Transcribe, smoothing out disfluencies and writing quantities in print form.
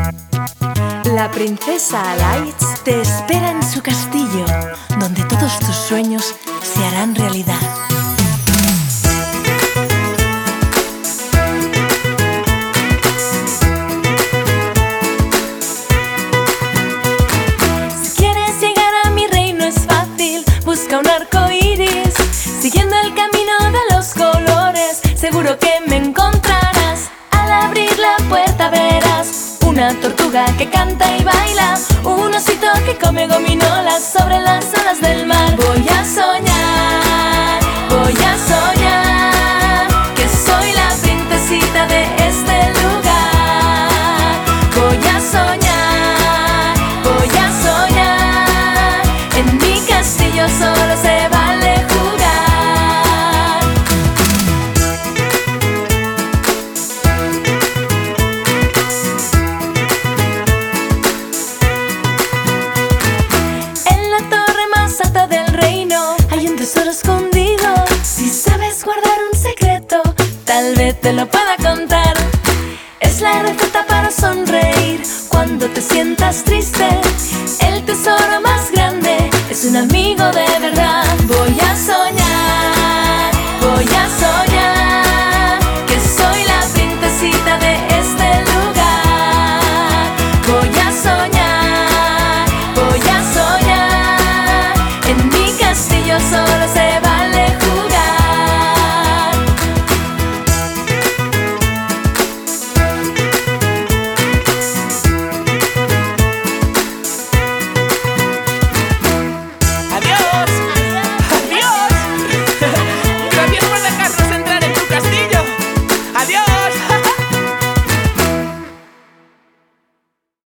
La princesa Alice te espera en su castillo, donde todos tus sueños se harán realidad. Si quieres llegar a mi reino es fácil, busca un arco iris, siguiendo el camino de los colores, seguro que me encontrarás. Al abrir la puerta verás una tortuga que canta y baila, un osito que come gominolas sobre las olas del mar. Voy a soñar que soy la princesita de este lugar. Voy a soñar, en mi castillo solo se vale jugar. En la torre más alta del reino hay un tesoro escondido. Si sabes guardar un secreto, tal vez te lo pueda contar. Es la receta para sonreír cuando te sientas triste. El tesoro más grande es un amigo de verdad. Voy a soñar que soy la princesita de este